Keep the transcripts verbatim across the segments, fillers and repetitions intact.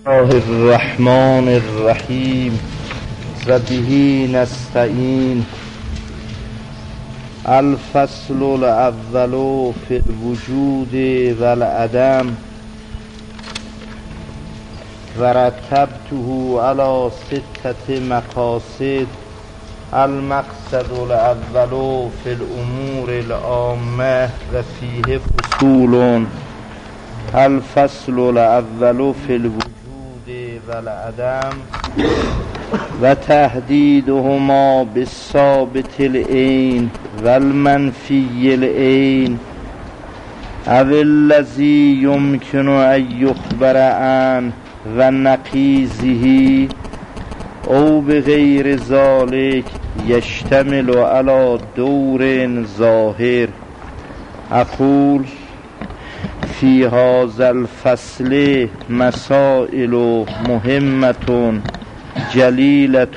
الله الرحمن الرحیم و به نستعین. الفصل الاول فی الوجود و العدم و رتبته علی ستة مقاصد. المقصد الاول فی الامور العامه و فیه فصول. الفصل الاول فی الوجود و العدم و تهدیدهما بالثابت العین و المنفی العین او الذی یمکن ان یخبر عنه و نقیضه او بغیر ذلک یشتمل علی دور ظاهر. اقول فی هذا الفصل مسائل مهمة جلیلة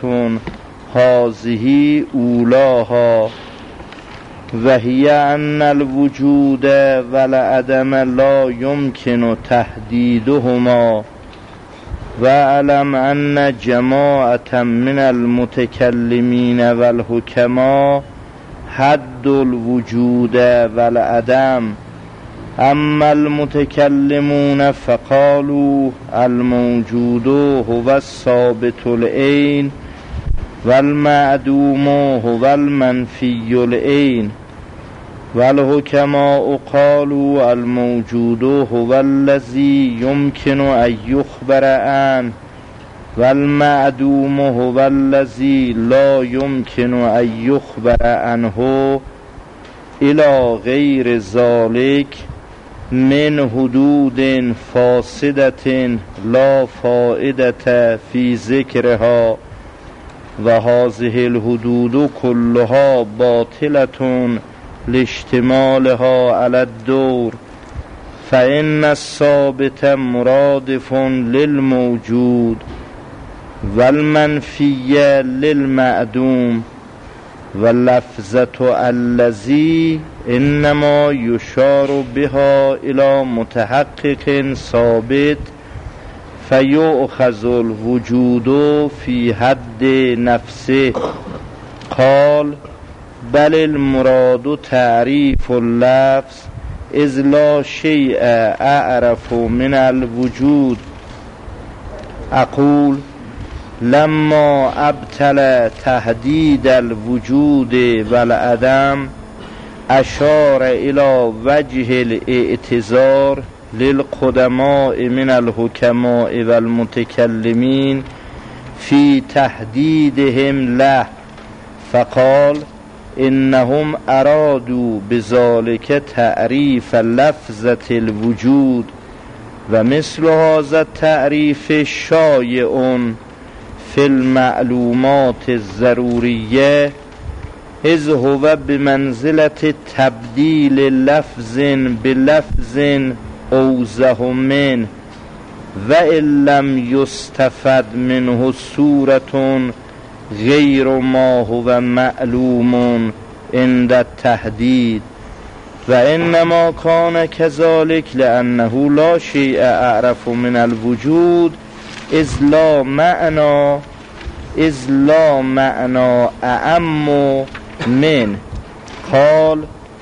هذه اولاها و هی ان الوجود و العدم لا یمکن تحدیدهما و علم ان جماعة من المتکلمین و الحکما حد الوجود و العدم. اما المتکلمون فقالوا الموجود هو الثابت العین و المعدوم هو المنفی العین و الحکماء قالوا الموجود هو الذی یمکن ان یخبر عنه و المعدوم هو الذی لا یمکن ان یخبر عنه الی غیر ذلک من حدود فاسدة لا فائدة فی ذکرها و هذه الحدود كلها باطلة لاشتمالها على الدور فإن الثابت مرادف للموجود والمنفی للمعدوم واللفظة الذی انما یشار بها الى متحقق ثابت فیؤخذ الوجود فی حد نفسه. قال بل المراد تعریف اللفظ اذ لا شیء اعرف من الوجود. اقول لما ابطل تهدید الوجود و العدم اشار الى وجه الاعتذار للقدماء من الحکماء و المتکلمین فی تهدیدهم له فقال انهم ارادوا بذلك تعریف لفظة الوجود و مثل هذا التعریف شایع فی المعلومات الضروریه اذ هو بمنزلة تبدیل لفظ بلفظ اوضح منه و ان لم یستفد منه صورة غیر ما هو معلوم عند التحدید و انما کان كذلك لانه لا شیء اعرف من الوجود اذ لا معنی اذ لا معنی اعم من. قال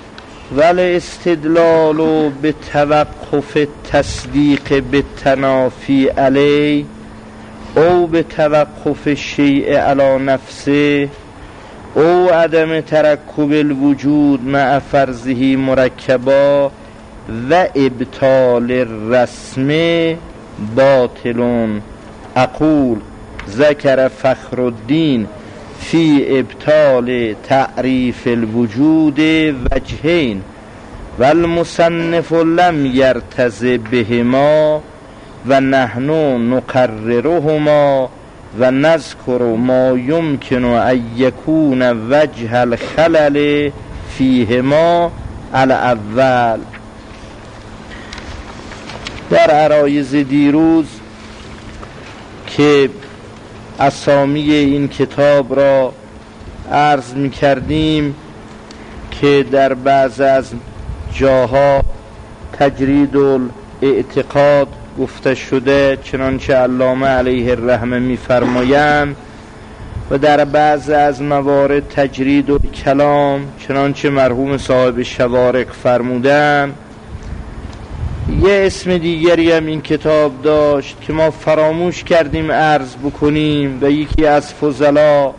والاستدلال بتوقف التصدیق بالتنافی علی او بتوقف الشیء علی نفسه او عدم ترکب الوجود مع فرضه مرکبا و ابطال الرسم باطل. اقول ذکر فخر الدین فی ابطال تعریف الوجود وجهین و المصنف لم یرتض بهما و نحن نقررهما و نذکر ما یمکن ان یکون وجه الخلل فیهما الاول. در عرایض دیروز که اسامی این کتاب را عرض می کردیم که در بعض از جاها تجرید الاعتقاد گفته شده، چنانچه علامه علیه الرحمه می‌فرمایند، و در بعض از موارد تجرید و کلام، چنانچه مرحوم صاحب شوارق فرمودند. یه اسم دیگری هم این کتاب داشت که ما فراموش کردیم عرض بکنیم و یکی از فضلا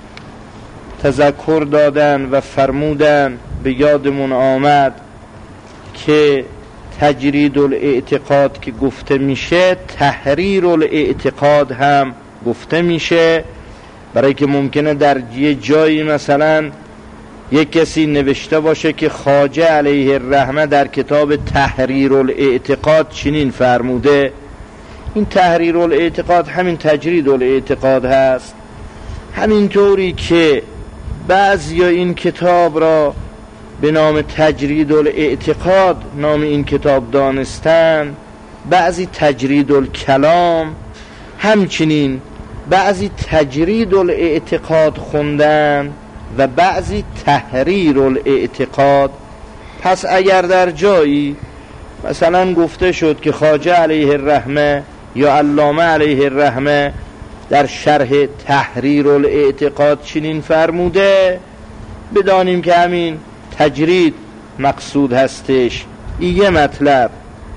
تذکر دادن و فرمودن، به یادمون آمد که تجرید الاعتقاد که گفته میشه، تحریر الاعتقاد هم گفته میشه، برای که ممکنه در یه جایی مثلا یک کسی نوشته باشه که خواجه علیه الرحمه در کتاب تحریر الاعتقاد چنین فرموده. این تحریر الاعتقاد همین تجرید الاعتقاد هست. همینطوری که بعضی این کتاب را به نام تجرید الاعتقاد نام این کتاب دانستن، بعضی تجرید الکلام، همچنین بعضی تجرید الاعتقاد خوندن و بعضی تحریر الاعتقاد. پس اگر در جایی مثلا گفته شد که خواجه علیه الرحمه یا علامه علیه الرحمه در شرح تحریر الاعتقاد چنین فرموده، بدانیم که همین تجرید مقصود هستش. این یه مطلب.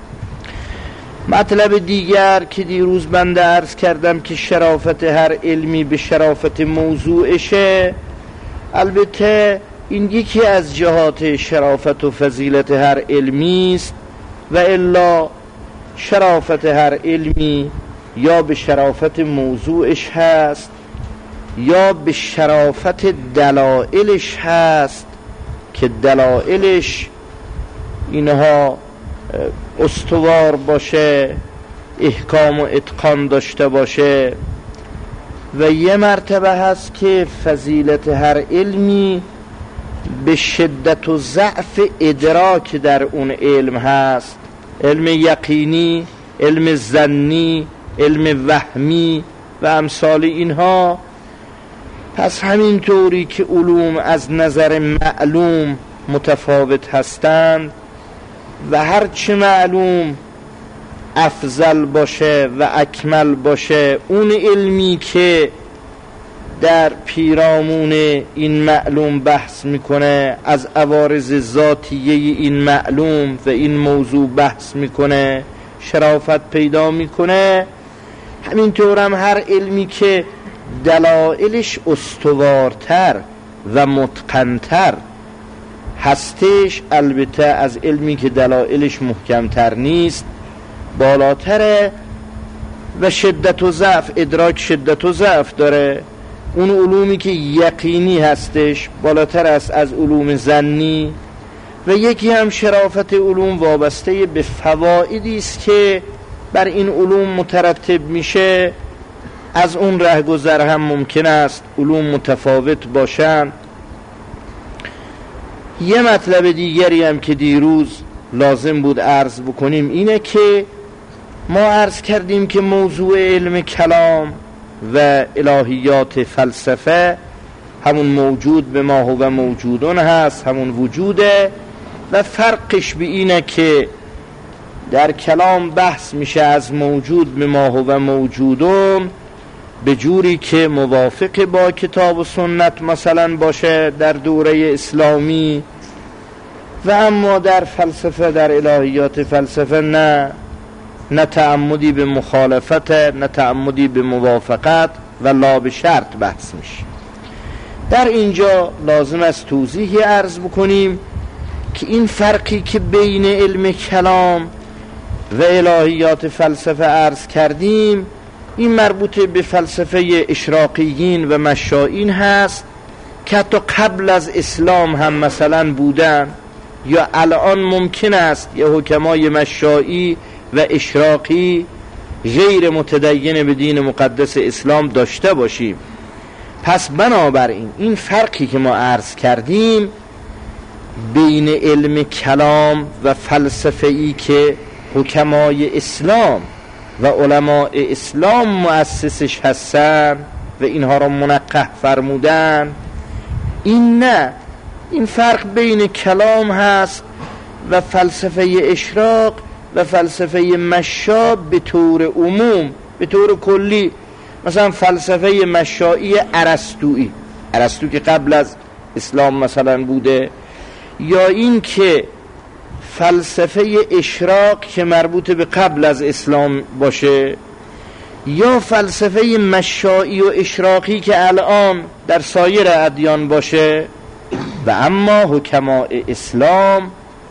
مطلب دیگر که دیروز بنده عرض کردم که شرافت هر علمی به شرافت موضوعشه، البته این یکی از جهات شرافت و فضیلت هر علمی است، و الا شرافت هر علمی یا به شرافت موضوعش هست یا به شرافت دلائلش هست که دلائلش اینها استوار باشه، احکام و اتقان داشته باشه. و یه مرتبه هست که فضیلت هر علمی به شدت و ضعف ادراک در اون علم هست، علم یقینی، علم ظنی، علم وهمی و امثال اینها. پس همینطوری که علوم از نظر معلوم متفاوت هستند و هرچه معلوم افضل باشه و اکمل باشه، اون علمی که در پیرامون این معلوم بحث میکنه، از عوارض ذاتیه این معلوم و این موضوع بحث میکنه، شرافت پیدا میکنه. همینطور هم هر علمی که دلائلش استوارتر و متقنتر هستش، البته از علمی که دلائلش محکمتر نیست بالاتره و شدت و ضعف، ادراک شدت و ضعف داره. اون علومی که یقینی هستش بالاتر است از علوم ظنی. و یکی هم شرافت علوم وابسته به فوائدی است که بر این علوم مترتب میشه. از اون رهگذر هم ممکن است علوم متفاوت باشن. یه مطلب دیگری هم که دیروز لازم بود عرض بکنیم اینه که ما عرض کردیم که موضوع علم کلام و الهیات فلسفه همون موجود به ما هو موجودون هست، همون وجوده، و فرقش به اینه که در کلام بحث میشه از موجود به ما هو موجودون به جوری که موافق با کتاب و سنت مثلا باشه در دوره اسلامی، و اما در فلسفه، در الهیات فلسفه نه نه تعمدی به مخالفت، نه تعمدی به موافقت و لا به شرط بحث میشه. در اینجا لازم است توضیحی عرض بکنیم که این فرقی که بین علم کلام و الهیات فلسفه عرض کردیم، این مربوط به فلسفه اشراقیین و مشائین هست که حتی قبل از اسلام هم مثلا بودن، یا الان ممکن است یه حکمای مشائی و اشراقی غیر متدین به دین مقدس اسلام داشته باشیم. پس بنابراین این فرقی که ما عرض کردیم بین علم کلام و فلسفه‌ای که حکمای اسلام و علماء اسلام مؤسسش هستن و اینها را منقح فرمودن، این نه، این فرق بین کلام هست و فلسفه اشراق و فلسفه مشا به طور عموم، به طور کلی، مثلا فلسفه مشایی ارسطویی، ارسطو که قبل از اسلام مثلا بوده، یا این که فلسفه اشراق که مربوط به قبل از اسلام باشه، یا فلسفه مشایی و اشراقی که الان در سایر ادیان باشه. و اما حکماء اسلام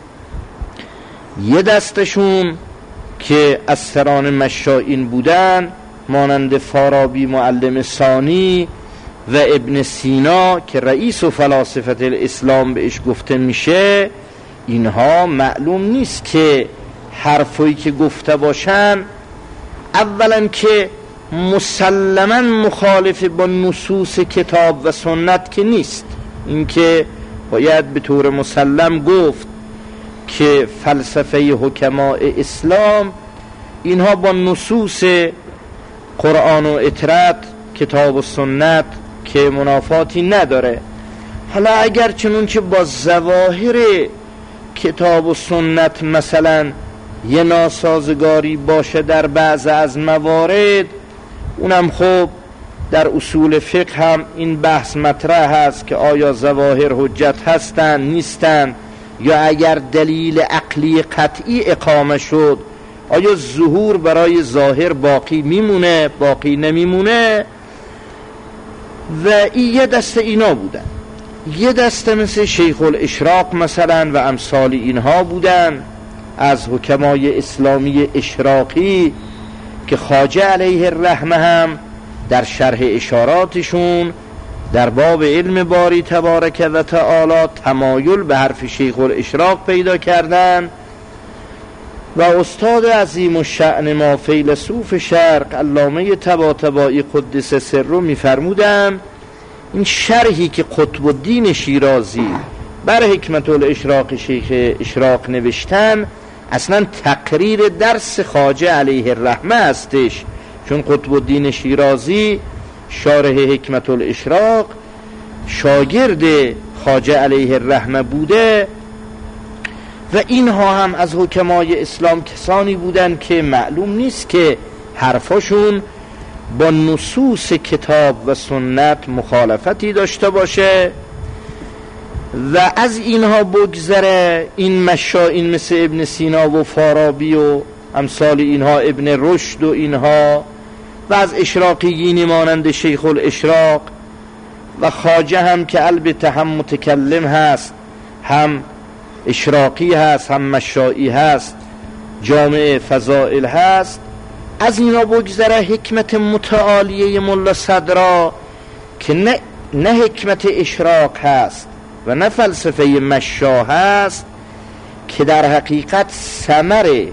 یه دستشون که از سران مشایین بودن، مانند فارابی معلم ثانی و ابن سینا که رئیس و فلاسفه الاسلام بهش گفته میشه، اینها معلوم نیست که حرفایی که گفته باشن اولا که مسلما مخالف با نصوص کتاب و سنت که نیست، اینکه باید به طور مسلم گفت که فلسفه حکماء اسلام اینها با نصوص قرآن و اطرت کتاب و سنت که منافاتی نداره. حالا اگر چنونچه با ظواهر کتاب و سنت مثلا یه ناسازگاری باشه در بعض از موارد، اونم خب در اصول فقه هم این بحث مطرح هست که آیا ظواهر حجت هستن نیستن، یا اگر دلیل عقلی قطعی اقامه شد آیا ظهور برای ظاهر باقی میمونه باقی نمیمونه. و این یه دسته اینا بودن، یه دسته مثل شیخ الاشراق مثلا و امثال اینها بودن از حکمای اسلامی اشراقی که خواجه علیه الرحمه هم در شرح اشاراتشون در باب علم باری تبارک و تعالی تمایل به حرف شیخ الاشراق پیدا کردن. و استاد عظیم الشأن ما فیلسوف شرق علامه طباطبایی قدس سره میفرمودن این شرحی که قطب الدین شیرازی بر حکمت الاشراق شیخ اشراق نوشتن اصلا تقریر درس خواجه علیه الرحمه هستش، چون قطب الدین شیرازی شارح حکمت الاشراق شاگرد خواجه علیه الرحمه بوده. و اینها هم از حکمای اسلام کسانی بودن که معلوم نیست که حرفاشون با نصوص کتاب و سنت مخالفتی داشته باشه. و از اینها بگذره این مشائین مثل ابن سینا و فارابی و امثال اینها، ابن رشد و اینها، و از اشراقیین مانند شیخ الاشراق و خواجه هم که البته هم متکلم هست، هم اشراقی هست، هم مشائی هست، جامع فضائل هست. از اینا بگذره حکمت متعالیه ملا صدرا که نه, نه حکمت اشراق هست و نه فلسفه مشا هست، که در حقیقت ثمر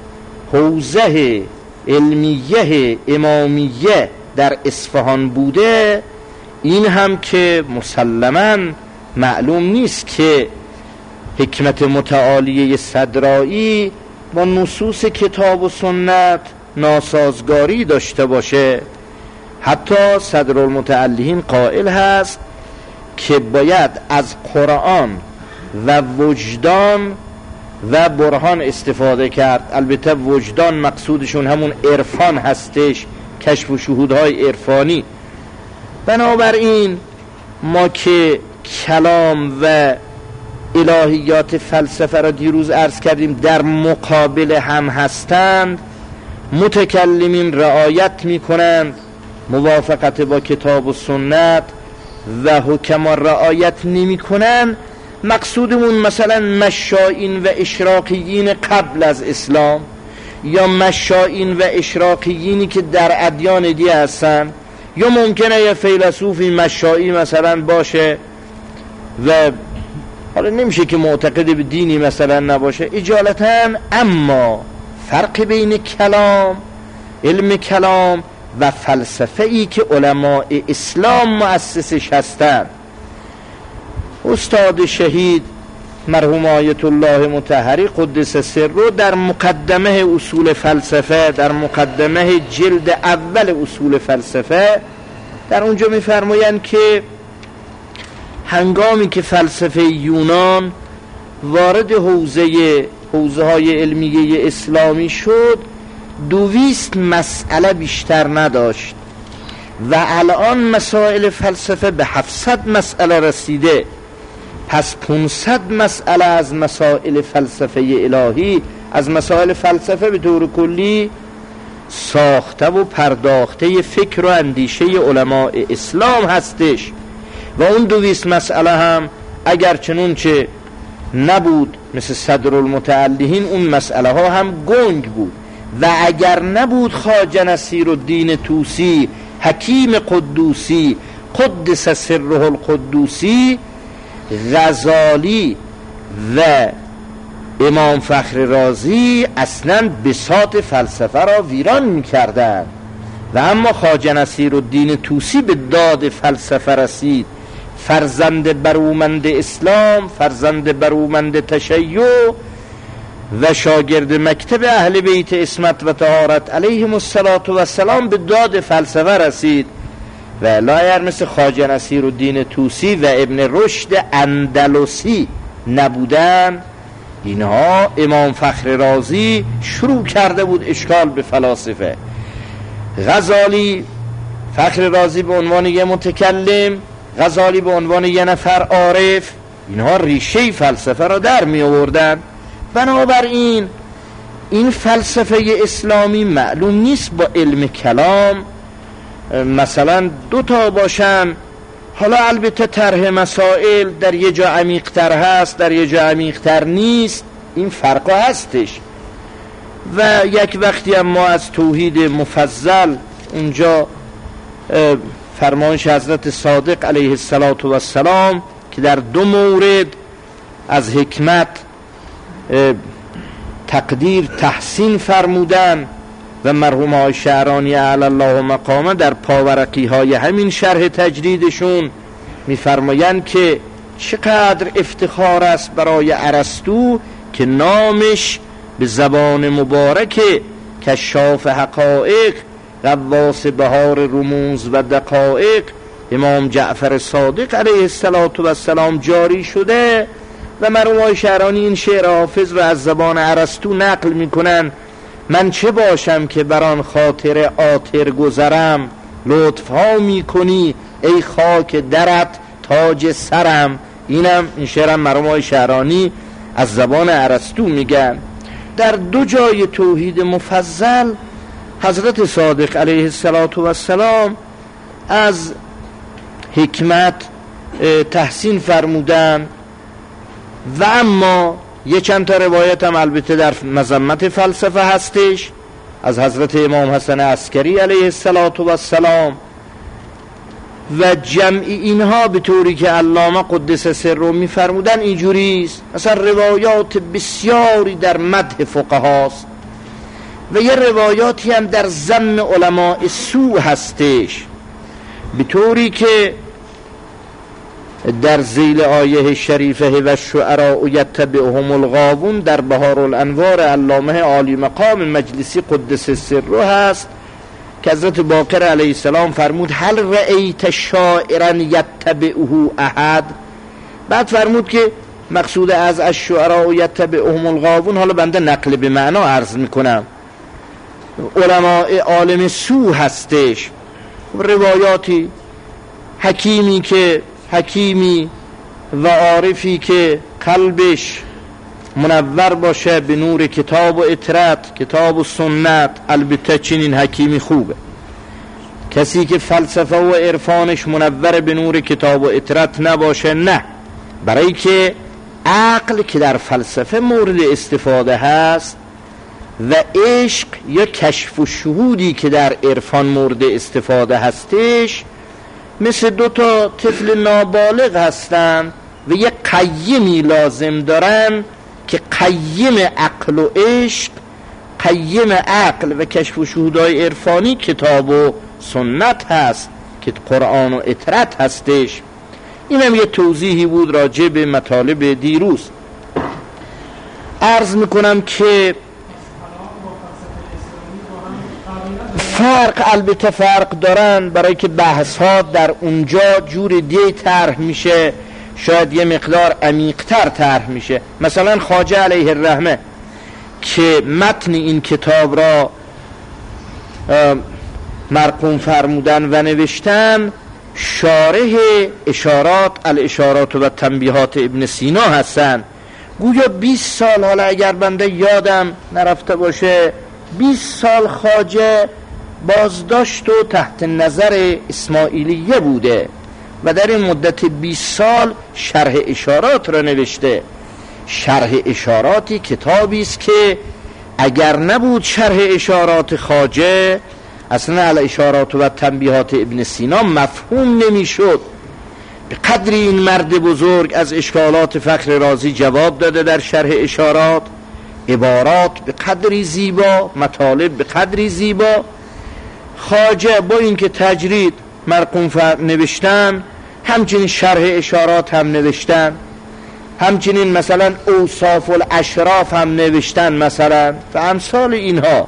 حوزه علمیه امامیه در اصفهان بوده، این هم که مسلماً معلوم نیست که حکمت متعالیه صدرایی با نصوص کتاب و سنت ناسازگاری داشته باشه. حتی صدرالمتعلین قائل هست که باید از قرآن و وجدان و برهان استفاده کرد. البته وجدان مقصودشون همون عرفان هستش، کشف و شهودهای عرفانی. بنابراین ما که کلام و الهیات فلسفه را دیروز عرض کردیم در مقابل هم هستند، متکلمین رعایت می کنند موافقت با کتاب و سنت و حکما رعایت نمی کنند. مقصودمون مثلا مشائین و اشراقیین قبل از اسلام یا مشائین و اشراقیینی که در ادیان دیگه هستن، یا ممکنه یه فیلسوفی مشائی مثلا باشه و حالا نمیشه که معتقد به دینی مثلا نباشه اجالتا، اما فرق بین کلام، علم کلام و فلسفه ای که علماء اسلام مؤسسش هستند. استاد شهید مرحوم آیت الله مطهری قدس سره در مقدمه اصول فلسفه، در مقدمه جلد اول اصول فلسفه، در اونجا میفرمایند که هنگامی که فلسفه یونان وارد حوزه حوزه های علمیه اسلامی شد دویست مسئله بیشتر نداشت و الان مسائل فلسفه به هفتصد مسئله رسیده. پس پانصد مسئله از مسائل فلسفه الهی، از مسائل فلسفه به طور کلی ساخته و پرداخته فکر و اندیشه علماء اسلام هستش و اون دویست مسئله هم اگر چنونچه نبود مثل صدر المتعلیین اون مسئله ها هم گنگ بود و اگر نبود خواجه نصیرالدین طوسی حکیم قدوسی قدس سره القدوسی، غزالی و امام فخر رازی اصلا بساط فلسفه را ویران می‌کردند و اما خواجه نصیرالدین طوسی به داد فلسفه رسید، فرزند برومند اسلام، فرزند برومند تشیع و شاگرد مکتب اهل بیت عصمت و طهارت علیهم السلام به داد فلسفه رسید و لایر مثل خواجه نصیرالدین طوسی و ابن رشد اندلسی نبودن، اینها امام فخر رازی شروع کرده بود اشکال به فلاسفه. غزالی، فخر رازی به عنوان یه متکلم، غزالی به عنوان یه نفر عارف، اینها ریشه فلسفه را در می آوردن. بنابراین این فلسفه اسلامی معلوم نیست با علم کلام مثلا دوتا باشن. حالا البته طرح مسائل در یه جا عمیق‌تر هست، در یه جا عمیق‌تر نیست، این فرقا هستش و یک وقتی هم ما از توحید مفضل اونجا فرمایش حضرت صادق علیه السلام که در دو مورد از حکمت تقدیر تحسین فرمودن و مرحوم های شعرانی اعلی الله مقامه در پاورقی های همین شرح تجریدشون میفرمایند که چقدر افتخار است برای ارسطو که نامش به زبان مبارک کشاف حقایق، غواص بهار رموز و دقایق امام جعفر صادق علیه السلام جاری شده و مرحوم های شعرانی این شعر حافظ را از زبان ارسطو نقل میکنن: من چه باشم که بران خاطر آتر گذرم، لطف ها میکنی ای خاک درت تاج سرم. اینم این شعرم مرحوم های شعرانی از زبان ارسطو میگن. در دو جای توحید مفضل حضرت صادق علیه السلام از حکمت تحسین فرمودن و اما یه چند تا روایت هم البته در مذمت فلسفه هستش از حضرت امام حسن عسکری علیه السلام و جمعی اینها به طوری که علامه قدس سره میفرمودن اینجوری است. مثلا روایات بسیاری در مدح فقهاست و یه روایاتی هم در ذم علماء سوء هستش، به طوری که در ذیل آیه شریفه و شعراء یتبعهم الغاوون در بهار الانوار علامه عالی مقام مجلسی قدس سره هست که حضرت باقر علیه السلام فرمود هل رأیت شاعرا یتبعه احد. بعد فرمود که مقصود از الشعراء یتبعهم الغاوون، حالا بنده نقل به معنا عرض میکنم، علماء عالم سو هستش. روایاتی حکیمی که حکیمی و عارفی که قلبش منور باشه به نور کتاب و اطرت، کتاب و سنت، البته چنین حکیمی خوبه. کسی که فلسفه و عرفانش منور به نور کتاب و اطرت نباشه نه، برای که عقل که در فلسفه مورد استفاده هست و عشق یا کشف و شهودی که در عرفان مورد استفاده هستش مثل دو تا طفل نابالغ هستن و یک قیمی لازم دارن که قیم عقل و عشق، قیم عقل و کشف و شهودهای عرفانی کتاب و سنت هست که قرآن و اطرت هستش. این هم یه توضیحی بود راجع به مطالب دیروز. عرض میکنم که فرق البته فرق دارن، برای که بحث ها در اونجا جور دیگه طرح میشه، شاید یه مقدار عمیق‌تر طرح میشه. مثلا خواجه علیه الرحمه که متن این کتاب را مرقوم فرمودن و نوشتن شارح اشارات الاشارات و تنبیهات ابن سینا هستن. گویا بیست سال، حالا اگر بنده یادم نرفته باشه، بیست سال خواجه بازداشت و تحت نظر اسماعیلیه بوده و در این مدت بیست سال شرح اشارات را نوشته. شرح اشاراتی کتابی است که اگر نبود شرح اشارات خواجه، اصلا الاشارات و تنبیهات ابن سینا مفهوم نمیشد. به قدری این مرد بزرگ از اشکالات فخر رازی جواب داده در شرح اشارات، عبارات به قدری زیبا، مطالب به قدری زیبا. خواجه با اینکه تجرید مرقوم نوشتن، همچنین شرح اشارات هم نوشتن، همچنین مثلا اوصاف الاشراف هم نوشتن مثلا و امثال اینها.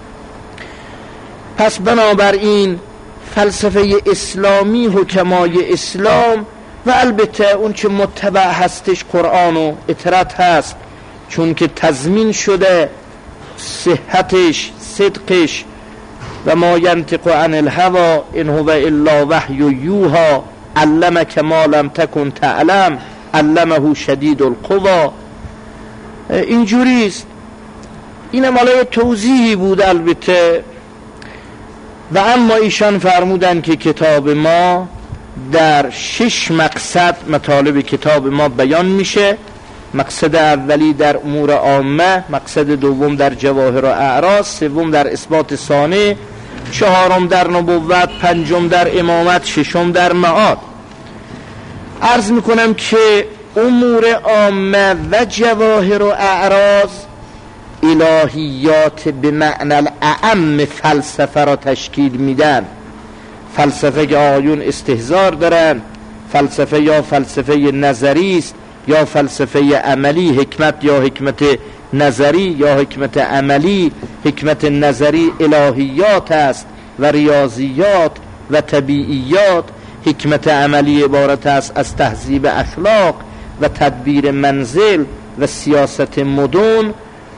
پس بنابراین فلسفه اسلامی، حکمای اسلام و البته اون چه متبع هستش قرآن و اطرت هست، چون که تضمین شده صحتش، صدقش و ما ینطق عن الهوا ان هو الا وحی یوحی علمک ما لم تکن تعلم علمه شدید القوا. اینجوریست. این مالای توضیحی بود البته. و اما ایشان فرمودن که کتاب ما در شش مقصد مطالب کتاب ما بیان میشه. مقصد اولی در امور عامه، مقصد دوم در جواهر و اعراض، سوم در اثبات ثانه، چهارم در نبوت، پنجم در امامت، ششم در معاد. عرض میکنم که امور عامه و جواهر و اعراض الهیات به معنی الاعم فلسفه را تشکیل میدن. فلسفه که آیون استحضار دارن، فلسفه یا فلسفه نظری است یا فلسفه عملی، حکمت یا حکمت نظری یا حکمت عملی. حکمت نظری الهیات است و ریاضیات و طبیعیات. حکمت عملی عبارت است از تهذیب اخلاق و تدبیر منزل و سیاست مدن.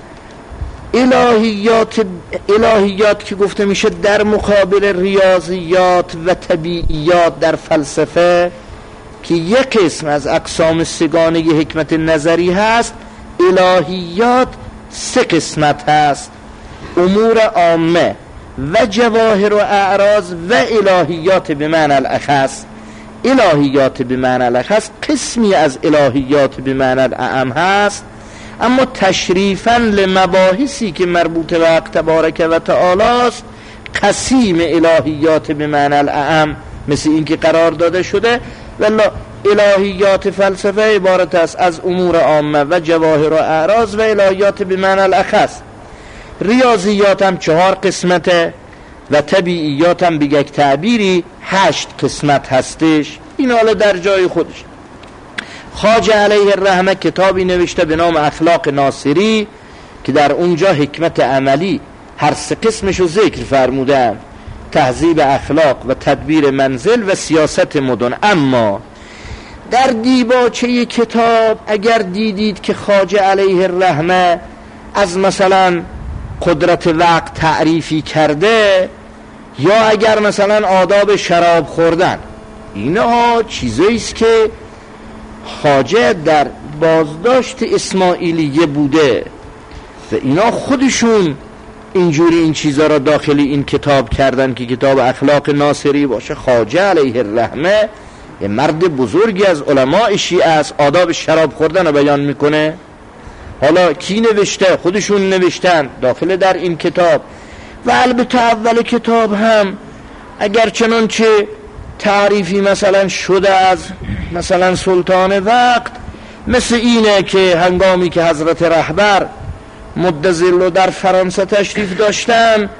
الهیات الهیات که گفته میشه در مقابل ریاضیات و طبیعیات در فلسفه، که یک قسم از اقسام سگانه حکمت نظری هست. الهیات سه قسمت هست: امور عامه و جواهر و اعراض و الهیات به معنی الاخص. الهیات به معنی الاخص قسمی از الهیات به معنی الاعم هست، اما تشریفاً لمباحثی که مربوط به حق تبارک و تعالی است قسیم الهیات به معنی الاعم مثل این که قرار داده شده. ولی الهیات فلسفه عبارت است از امور عامه و جواهر و اعراض و الهیات به معنی الاخص. ریاضیات هم چهار قسمته و طبیعیات هم به یک تعبیری هشت قسمت هستش. این حالا در جای خودش. خواجه علیه الرحمه کتابی نوشته به نام اخلاق ناصری که در اونجا حکمت عملی هر سه قسمشو ذکر فرمودن: تهذیب اخلاق و تدبیر منزل و سیاست مدن. اما در دیباچه کتاب اگر دیدید که خواجه علیه الرحمه از مثلا قدرت وقت تعریفی کرده، یا اگر مثلا آداب شراب خوردن، اینها چیزاییست که خواجه در بازداشت اسماعیلیه بوده و اینا خودشون اینجوری این چیزا را داخل این کتاب کردن که کتاب اخلاق ناصری باشه. خواجه علیه الرحمه یه مرد بزرگی از علماء شیعه است، آداب شراب خوردن رو بیان میکنه. حالا کی نوشته؟ خودشون نوشتن داخل در این کتاب. و البته اول کتاب هم اگر چنانچه تعریفی مثلا شده از مثلا سلطان وقت، مثل اینه که هنگامی که حضرت رهبر مدظل در فرانسه تشریف داشتن،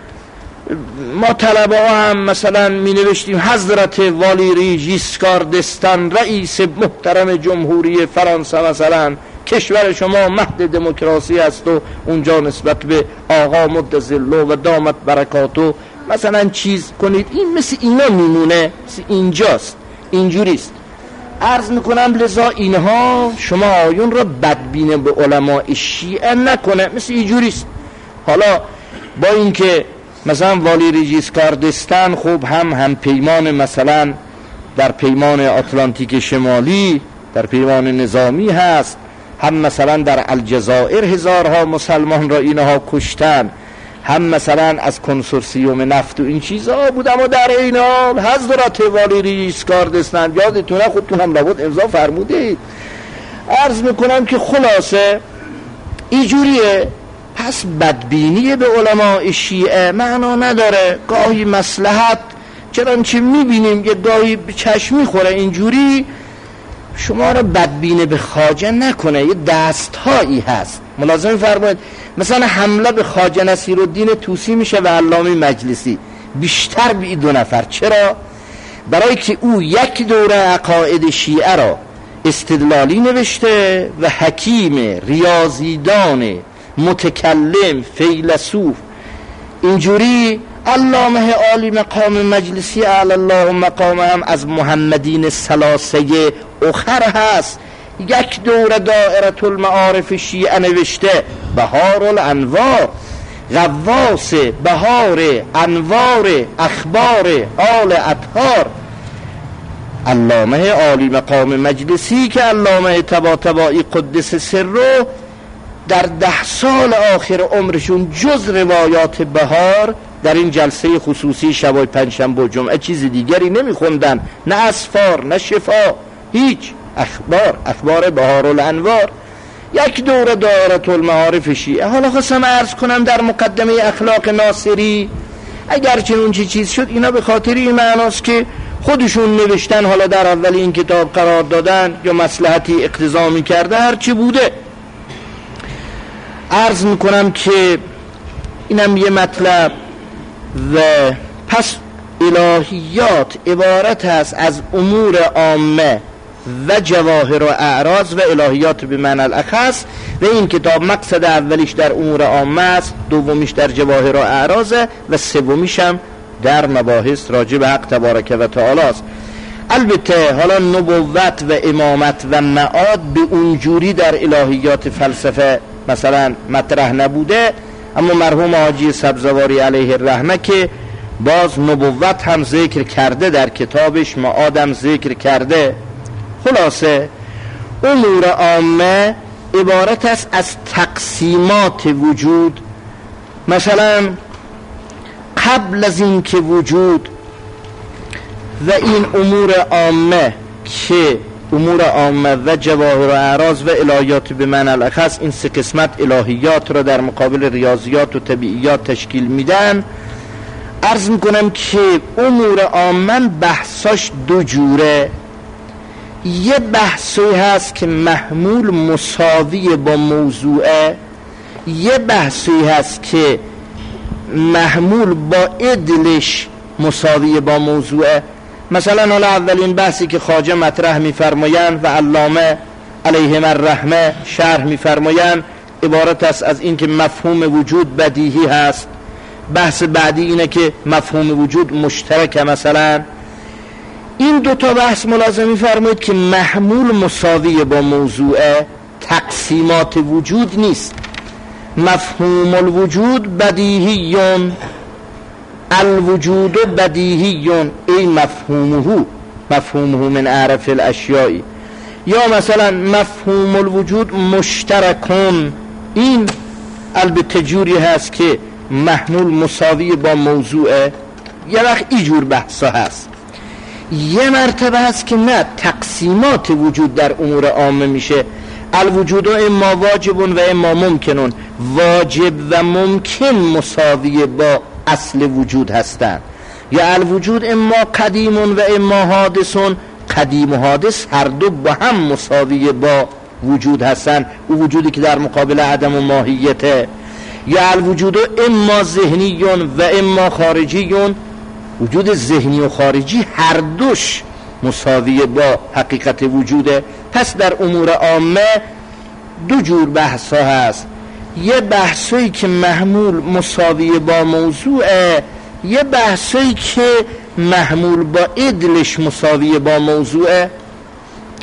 ما طلبه ها هم مثلا می نوشتیم حضرت والیری ژیسکار دستان رئیس محترم جمهوری فرانسه، مثلا کشور شما مهد دموکراسی است و اونجا نسبت به آقا مدظل و دامت برکاتو مثلا چیز کنید. این مثل اینا میمونه، مثل اینجاست، اینجوریست. عرض میکنم لذا اینها شما آیون را بدبینه به علماء شیعه نکنه. مثل اینجوریست. حالا با اینکه مثلا والی رژیسکار دستان خوب هم هم پیمان مثلا در پیمان آتلانتیک شمالی در پیمان نظامی هست، هم مثلا در الجزائر هزارها مسلمان را اینها کشتن، هم مثلا از کنسورسیوم نفت و این چیزها بود، اما در این حال حضرت والی رژیسکار دستان یادتونه خودتون هم لابد امضا فرمودید. عرض میکنم که خلاصه اینجوریه. پس بدبینی به علماء شیعه معنا نداره. گاهی مصلحت چنانچه میبینیم یه گاهی به چشم میخوره اینجوری شما را بدبینه به خواجه نکنه. یه دستهایی هست ملازم فرماید. مثلا حمله به خواجه نصیرالدین طوسی میشه و علامه مجلسی بیشتر به دو نفر. چرا؟ برای که او یک دوره عقاید شیعه را استدلالی نوشته و حکیم ریاضیدان متکلم فیلسوف اینجوری. علامه عالی مقام مجلسی اعلی الله مقام هم از محمدین سلاسه اخر هست. یک دوره دائره المعارف شیعه نوشته، بهار الانوار، غواص بهار انوار اخبار آل اطهار. علامه عالی مقام مجلسی که علامه طباطبایی قدس سره در ده سال آخر عمرشون جز روایات بهار در این جلسه خصوصی شبای پنجشنبه و جمعه چیز دیگری نمیخوندن، نه اسفار نه شفا، هیچ. اخبار اخبار بهار الانوار، یک دوره دائره المعارف شیعه. حالا خواستم عرض کنم در مقدمه اخلاق ناصری اگر چنون چی چیز شد اینا به خاطر این معناست که خودشون نوشتن، حالا در اول این کتاب قرار دادن یا مصلحتی اقتضا می‌کرده، هر چی بوده. عرض میکنم که اینم یه مطلب. و پس الهیات عبارت است از امور عامه و جواهر و اعراض و الهیات به معنی الاخص. و این کتاب مقصد اولیش در امور عامه است، دومیش در جواهر و اعراض و سومیش هم در مباحث راجع به حق تبارک و تعالی است. البته حالا نبوت و امامت و معاد به اونجوری در الهیات فلسفه مثلا مطرح نبوده، اما مرحوم حاجی سبزواری علیه الرحمه که باز نبوت هم ذکر کرده در کتابش، معادم ذکر کرده. خلاصه امور عامه عبارت است از تقسیمات وجود. مثلا قبل از این که وجود و این امور عامه که امور عامه و جواهر و اعراض و الهیات به معنی الاخص، این سه قسمت الهیات را در مقابل ریاضیات و طبیعیات تشکیل میدن. عرض میکنم که امور عامه بحثاش دو جوره. یه بحثی هست که محمول مساوی با موضوعه، یه بحثی هست که محمول با عدلش مساوی با موضوعه. مثلا حالا اولین بحثی که خواجه مطرح میفرمایند و علامه علیهم الرحمه شرح میفرمایند عبارت است از این که مفهوم وجود بدیهی هست. بحث بعدی اینه که مفهوم وجود مشترکه. مثلا این دو تا بحث ملازم میفرمایید که محمول مساوی با موضوعه، تقسیمات وجود نیست. مفهوم الوجود بدیهیون، الوجود بدیهیون ای مفهومه مفهومه من اعرف الاشیاء. یا مثلا مفهوم الوجود مشترکون، این البته جوری هست که محمول مساوی با موضوعه. یه وقت اینجور بحثا هست. یه مرتبه هست که نه، تقسیمات وجود در امور عامه میشه. الوجود اما واجب و اما ممکنون، واجب و ممکن مساوی با اصل وجود هستند. یا الوجود اما قدیم و اما حادثون، قدیم و حادث هر دو با هم مساوی با وجود هستند، او وجودی که در مقابل عدم و ماهیته. یا الوجود اما ذهنیون و اما خارجیون، وجود ذهنی و خارجی هر دوش مساوی با حقیقت وجوده. پس در امور عامه دو جور بحث ها هست. یه بحثی که محمول مساوی با موضوعه، یه بحثی که محمول با عدلش مساوی با موضوعه.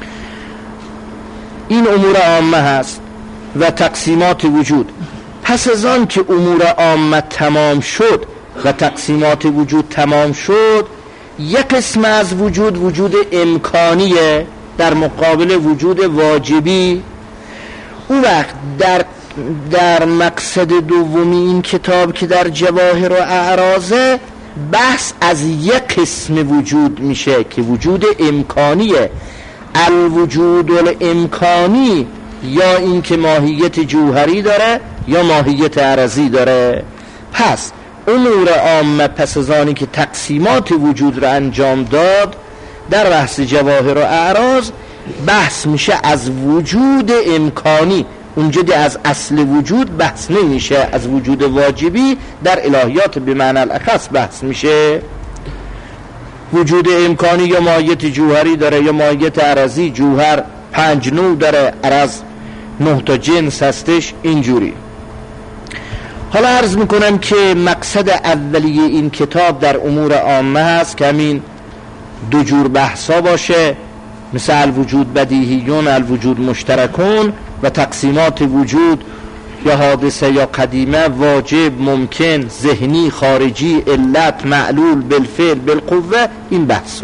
این امور عامه هست و تقسیمات وجود. پس از آن که امور عامه تمام شد و تقسیمات وجود تمام شد، یک قسم از وجود وجود امکانیه در مقابل وجود واجبی. اون وقت در در مقصد دومی این کتاب که در جواهر و اعراضه بحث از یک قسم وجود میشه که وجود امکانیه. الوجود الامکانی یا این که ماهیت جوهری داره یا ماهیت عرضی داره. پس امور عامه پس از آنی که تقسیمات وجود را انجام داد در بحث جواهر و اعراض بحث میشه از وجود امکانی. اونجا دی از اصل وجود بحث نمیشه، از وجود واجبی در الهیات به معنی الاخص بحث میشه. وجود امکانی یا ماهیت جوهری داره یا ماهیت عرضی. جوهر پنج نوع داره، عرض نه تا جنس هستش. اینجوری حالا عرض میکنم که مقصد اولیه این کتاب در امور عامه هست که همین دو جور بحثا باشه، مثل الوجود بدیهیون، الوجود مشترکون و تقسیمات وجود یا حادثه یا قدیمه، واجب، ممکن، ذهنی، خارجی، علت، معلول، بالفعل، بالقوه. این بحث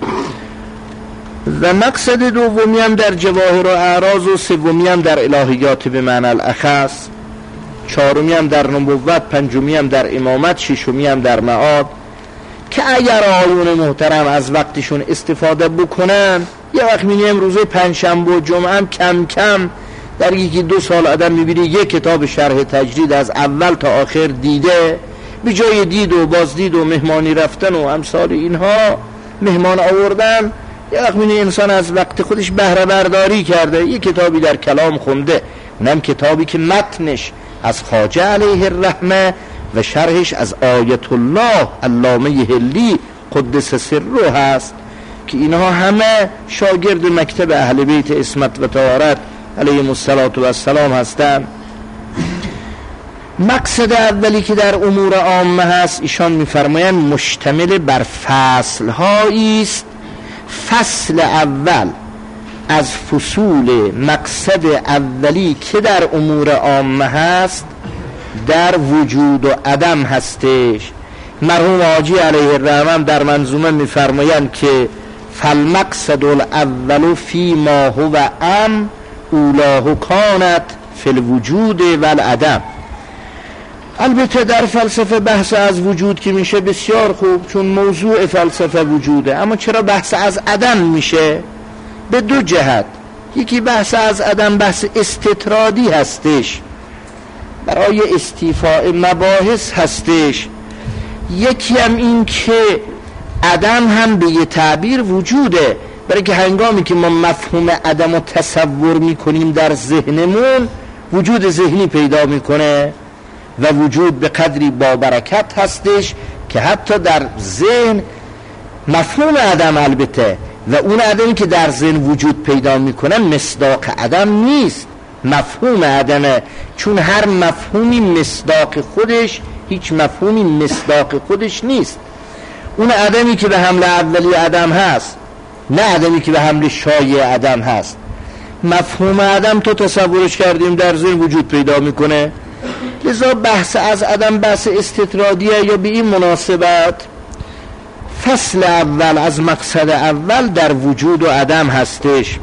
و مقصد دومی هم در جواهر و اعراض و سومی هم در الهیات به معنی الاخص، چهارمی هم در نبوت، پنجمی هم در امامت، ششمی هم در معاد. که اگر آیون محترم از وقتشون استفاده بکنن یه وقت می‌بینیم روزه پنجشنبه و جمعه هم کم کم در یکی دو سال آدم می‌بینی یک کتاب شرح تجرید از اول تا آخر دیده، به جای دید و بازدید و مهمانی رفتن و امثال اینها مهمان آوردن، یه وقت می‌بینی انسان از وقت خودش بهره برداری کرده، یک کتابی در کلام خونده، اونم کتابی که متنش از خواجه علیه الرحمه و شرحش از آیت الله علامه هلی قدس سره هست که اینها همه شاگرد مکتب اهل بیت عصمت و طهارت علیهم السلام هستند. مقصد اولی که در امور عامه هست ایشان میفرمایند مشتمل بر فصل هایی است. فصل اول از فصول مقصد اولی که در امور عامه هست در وجود و عدم هستش. مرحوم حاجی علیه الرحمه در منظومه میفرمایند که فالمقصد الاول فی ما هو ام اولاه کانت فی الوجود و العدم. البته در فلسفه بحث از وجود که میشه بسیار خوب، چون موضوع فلسفه وجوده، اما چرا بحث از عدم میشه؟ به دو جهت. یکی بحث از عدم بحث استطرادی هستش، برای استیفاء مباحث هستش. یکی هم این که عدم هم به یه تعبیر وجوده، برای که هنگامی که ما مفهوم عدم رو تصور میکنیم در ذهنمون وجود ذهنی پیدا میکنه و وجود به قدری با برکت هستش که حتی در ذهن مفهوم عدم البته و اون عدمی که در ذهن وجود پیدا میکنه مصداق عدم نیست، مفهوم عدمه، چون هر مفهومی مصداق خودش هیچ مفهومی مصداق خودش نیست. اون عدمی که به حمل اولی عدم هست نه عدمی که به حمل شایع عدم هست. مفهوم عدم تو تصورش کردیم در ذهن وجود پیدا میکنه، لذا بحث از عدم بحث استطرادیه. یا به این مناسبت فصل اول از مقصد اول در وجود و عدم هستش.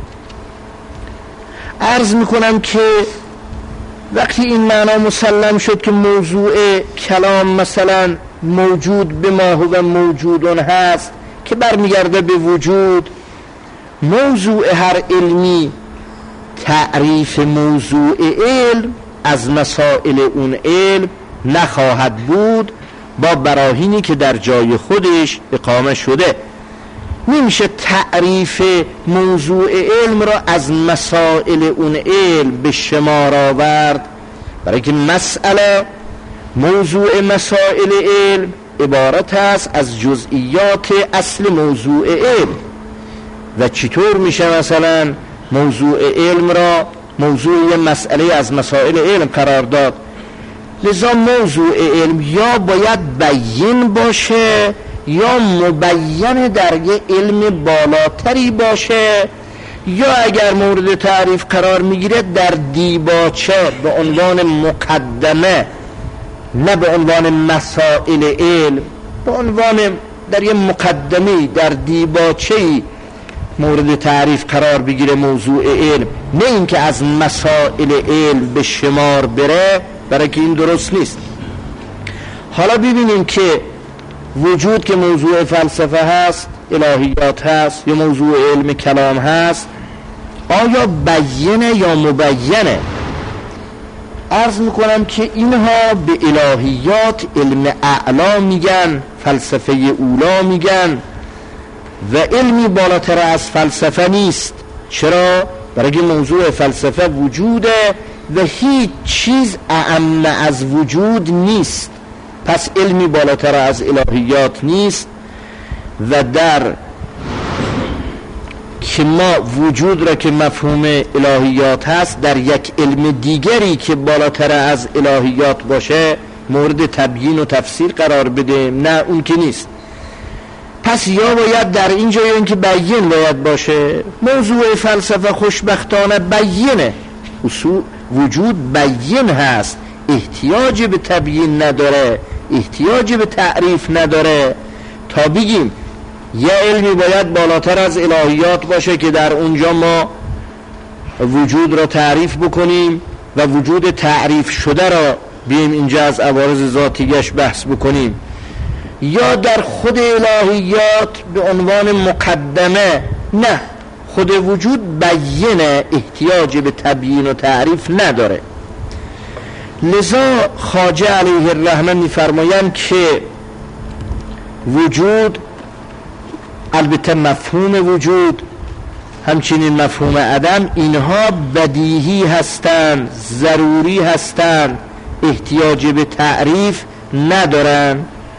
عرض میکنم که وقتی این معنا مسلم شد که موضوع کلام مثلا موجود به ما هو موجودون هست که برمیگرده به وجود، موضوع هر علمی تعریف موضوع علم از مسائل اون علم نخواهد بود با براهینی که در جای خودش اقامه شده. نمیشه تعریف موضوع علم را از مسائل اون علم به شمار آورد، برای که مسئله موضوع مسائل علم عبارت است از جزئیات اصل موضوع علم. و چطور میشه مثلا موضوع علم را موضوع مسئله از مسائل علم قرار داد؟ لذا موضوع علم یا باید بیان باشه یا مبین در یه علم بالاتری باشه یا اگر مورد تعریف قرار میگیره در دیباچه به عنوان مقدمه، نه به عنوان مسائل علم، به عنوان در یه مقدمه در دیباچه‌ای مورد تعریف قرار بگیره موضوع علم، نه اینکه از مسائل علم به شمار بره، برای که این درست نیست. حالا ببینیم که وجود که موضوع فلسفه هست، الهیات هست، یا موضوع علم کلام هست، آیا بینه یا مبینه؟ عرض میکنم که اینها به الهیات علم اعلا میگن، فلسفه اولا میگن، و علمی بالاتر از فلسفه نیست. چرا؟ برای که موضوع فلسفه وجوده و هیچ چیز اعم از وجود نیست، پس علمی بالاتر از الهیات نیست. و در که ما وجود را که مفهوم الهیات هست در یک علم دیگری که بالاتر از الهیات باشه مورد تبیین و تفسیر قرار بده، نه اون که نیست. پس یا باید در اینجا یا اینکه بیین باید باشه. موضوع فلسفه خوشبختانه بیینه، اصول وجود بیین هست، احتیاج به تبیین نداره، احتیاج به تعریف نداره. تا بگیم یه علمی باید بالاتر از الهیات باشه که در اونجا ما وجود را تعریف بکنیم و وجود تعریف شده را بیم اینجا از عوارض ذاتیش بحث بکنیم، یا در خود الهیات به عنوان مقدمه، نه، خود وجود بیینه، احتیاج به تبیین و تعریف نداره. لذا خواجه علیه الرحمه می‌فرمایند که وجود، البته مفهوم وجود همچنین مفهوم عدم، اینها بدیهی هستند، ضروری هستند، احتیاج به تعریف ندارن.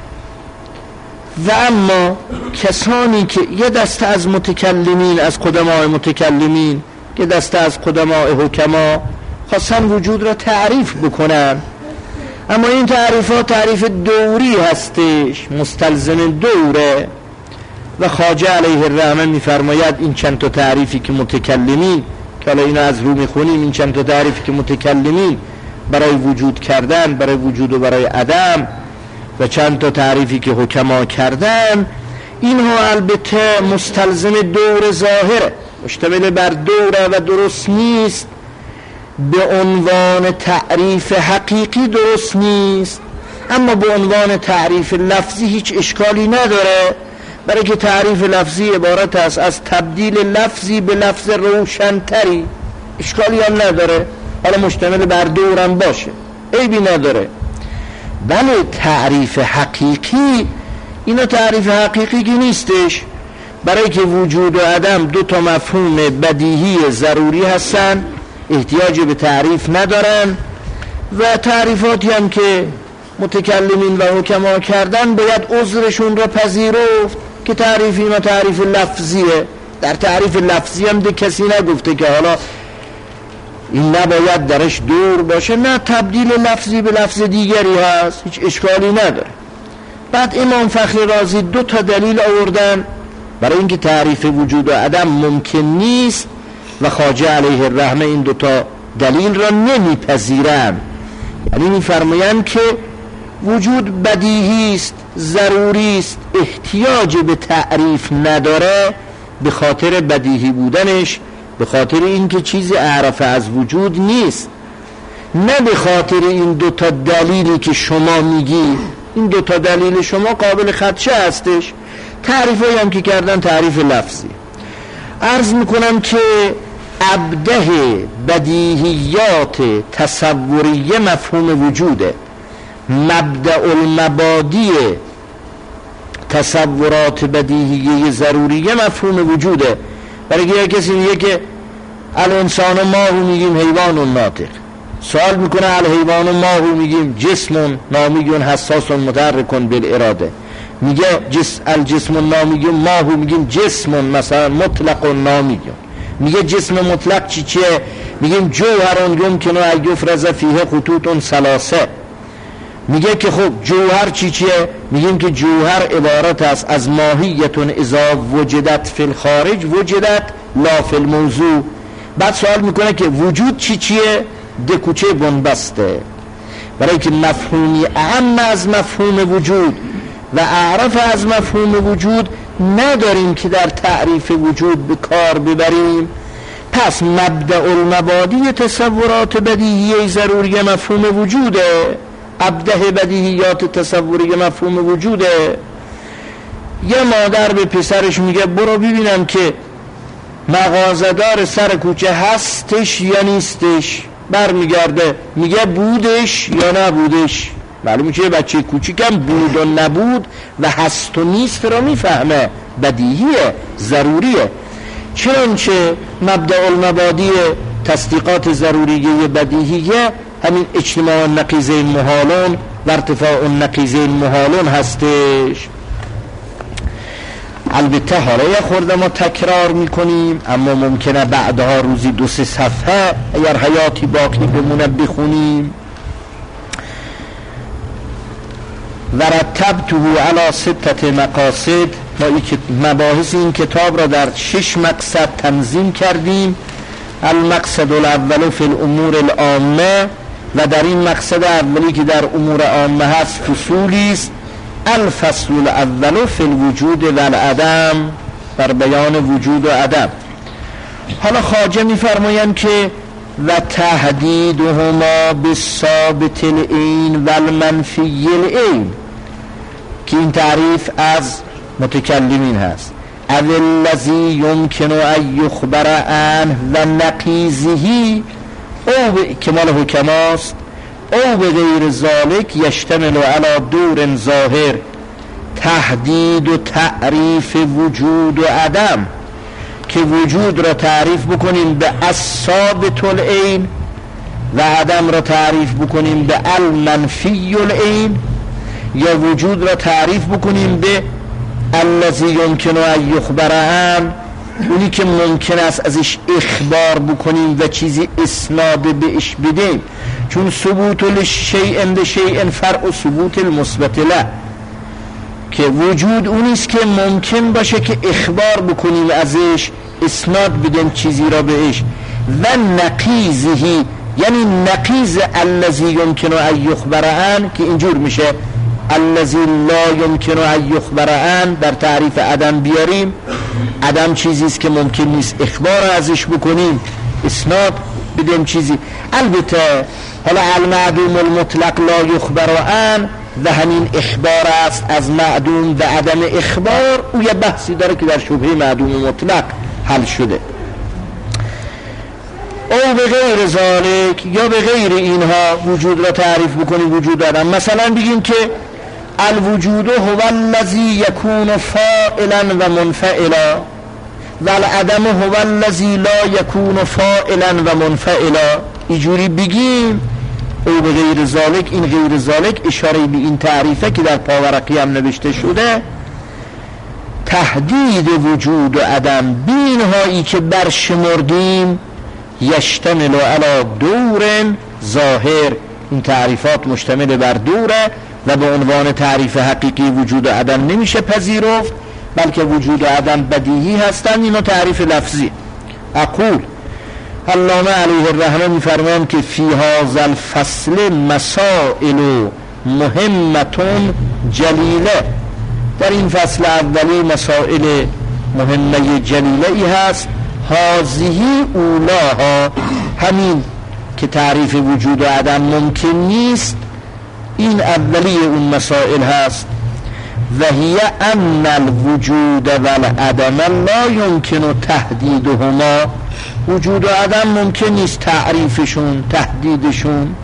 و اما کسانی که یه دسته از متکلمین، از قدماء متکلمین، یه دسته از قدماء حکما خواستن وجود را تعریف بکنن، اما این تعریفات تعریف دوری هستش، مستلزم دوره. و خواجه علیه الرحمه میفرماید این چند تا تعریفی که متکلمین، که حالا اینا از رو میخونیم، این چند تا تعریفی که متکلمین برای وجود کردن، برای وجود و برای عدم، و چند تا تعریفی که حکما کردن، اینها البته مستلزم دور ظاهره، مشتمل بر دوره و درست نیست. به عنوان تعریف حقیقی درست نیست، اما به عنوان تعریف لفظی هیچ اشکالی نداره، برای که تعریف لفظی عبارت است از تبدیل لفظی به لفظ روشنتری، اشکالی هم نداره، حالا مشتمل بر دورم باشه عیبی نداره. بله تعریف حقیقی، اینا تعریف حقیقی که نیستش، برای که وجود و عدم دو تا مفهوم بدیهی ضروری هستن، احتیاج به تعریف ندارن. و تعریفاتی هم که متکلمین و حکما کردن باید عذرشون را پذیرفت که تعریف اینا تعریف لفظیه. در تعریف لفظی هم ده کسی نگفته که حالا این نباید درش دور باشه، نه، تبدیل لفظی به لفظ دیگری هست، هیچ اشکالی نداره. بعد امام فخری رازی دو تا دلیل آوردن برای اینکه تعریف وجود و عدم ممکن نیست و خواجه علیه الرحمه این دو تا دلیل را نمیپذیرن. یعنی میفرمایند که وجود بدیهی است، ضروری است، احتیاج به تعریف نداره، به خاطر بدیهی بودنش، به خاطر اینکه چیزی اعرف از وجود نیست، نه به خاطر این دو تا دلیلی که شما میگی. این دو تا دلیل شما قابل خدشه هستش. تعریفایی هم که کردن تعریف لفظی. عرض میکنم که ابده بدیهیات تصوریه مفهوم وجوده، مبدأ المبادی تصورات بدیهیه ضروریه مفهوم وجوده. برای که کسی میگه که الانسان ماهو میگیم حیوان ناطق، سوال میکنه الحیوان ماهو میگیم جسم نامیگون حساس متحرکون بالاراده، میگه جس الجسم نامیگون ماهو میگیم جسم مثلا مطلق نامیگون، میگه جسم مطلق چی چیه؟ میگیم جوهرون یمکن ان یفرز فیه خطوط ثلاثه. میگه که خب جوهر چی چیه؟ میگیم که جوهر عبارت است از ماهیتون اذا وجدت فی الخارج وجدت لا فی الموضوع. بعد سوال میکنه که وجود چی چیه؟ دکوچه بنبسته، برای که مفهومی اهم از مفهوم وجود و اعرف از مفهوم وجود نداریم که در تعریف وجود به کار ببریم. پس مبدأ المبادی تصورات بدیهی ضروری مفهوم وجوده، ابده بدیهیات تصوری مفهوم وجوده. یه مادر به پسرش میگه برو ببینم که مغازه‌دار سر کوچه هستش یا نیستش. برمیگرده میگه بودش یا نبودش. معلومه که بچه کوچیکم بود و نبود و هست و نیست رو میفهمه، بدیهیه، ضروریه. چنانچه مبدأ المبادی تصدیقات ضروریه بدیهیه همین اجتماع النقیضین محالون و ارتفاع النقیضین محالون هستش. البته حالا یه خورده ما تکرار میکنیم، اما ممکنه بعدها روزی دو سه صفحه اگر حیاتی باقی بمونه بخونیم. و رتبته علی ستة مقاصد، ما مباحث این کتاب را در شش مقصد تنظیم کردیم. المقصد الاول فی الامور العامه، و در این مقصد اولی که در امور عامه هست فصولی است. الفصل الاول فی الوجود و العدم، بر بیان وجود و عدم. حالا خواجه می‌فرمایند که و تهدیدهما بالثابت العین و المنفی العین، که این تعریف از متکلمین هست. او الذی یمکن ان یخبر عنه و نقیضه، او که مال حکماست، او به غیر ذالک یشتمل علی دور ظاهر، تهدید و تعریف وجود و عدم، که وجود را تعریف بکنیم به الثابت العین و عدم را تعریف بکنیم به المنفی العین، یا وجود را تعریف بکنیم به الذی یمکن ان یخبر عنه، اونی که ممکن است ازش اخبار بکنیم و چیزی اسناد بهش بدیم. چون ثبوت لشیء لشیء فرع ثبوت المثبت له، که وجود اونیست که ممکن باشه که اخبار بکنیم ازش، اسناد بدیم چیزی را بهش. و نقیضه، یعنی نقیض الذی یمکن ان یخبر عنه، که اینجور میشه الذی لا یمکن ان یخبر عنه در تعریف عدم بیاریم. عدم چیزیست که ممکن نیست اخبار ازش بکنیم، اسناد بدیم چیزی. البته حالا المعدوم المطلق لا یخبر عنه و همین اخبار است از معدوم و عدم اخبار، او یه بحثی داره که در شبهه معدوم مطلق حل شده. او به غیر ذالک، یا به غیر اینها وجود را تعریف بکنیم وجود عدم. مثلا بگیم که الوجود هو الذی یکون فاعلا و منفعلا و العدم هو الذی لا یکون فاعلا و منفعلا. اینجوری بگیم او به غیر ذالک، این غیر ذالک اشاره به این تعریفه که در پاورقی هم نوشته شده. تهدید وجود و عدم بینهایی که برشمردیم یشتمل علی دور ظاهر، این تعریفات مشتمل بر دوره و به عنوان تعریف حقیقی وجود و عدم نمیشه پذیرفت، بلکه وجود و عدم بدیهی هستند. اینو تعریف لفظی. اقول علامه علیه الرحمه میفرمایند که فی هذا الفصل مسائل مهمتون جلیله، در این فصل اولی مسائل مهمه جلیله ای هست. هذه اولاها، همین که تعریف وجود و عدم ممکن نیست، این اولی اون مسائل هست. و هی ان الوجود و العدم لا یمکن تهدیدهما، وجود و عدم ممکن نیست تعریفشون، تهدیدشون.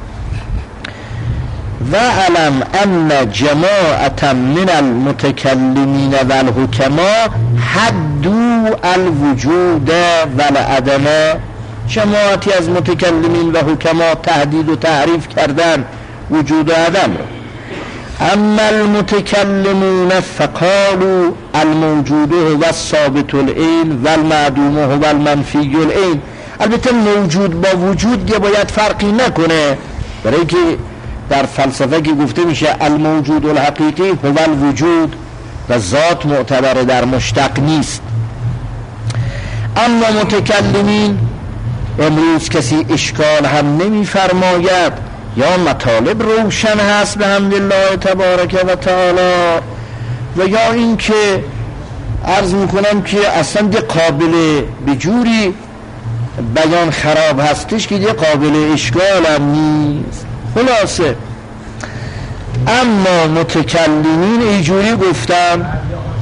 و علم ان جماعة من المتکلمین و الحکما حدوا الوجود و العدم، جماعتی از متکلمین و حکما تهدید و تعریف کردن وجود و عدم رو. اما المتکلمون فقالوا الموجود هو الثابت العین و المعدوم هو المنفی العین. البته موجود با وجود یه باید فرقی نکنه، برای که در فلسفه که گفته میشه الموجود الحقیقی هو الوجود و ذات معتبر در مشتق نیست. اما متکلمین امروز کسی اشکال هم نمی فرماید یا مطالب روشن هست به حمدالله تبارک و تعالی، و یا این که عرض میکنم که اصلا ده قابل بجوری بیان خراب هستش که ده قابل اشکال هم نیست. خلاصه اما متکلمین ایجوری گفتن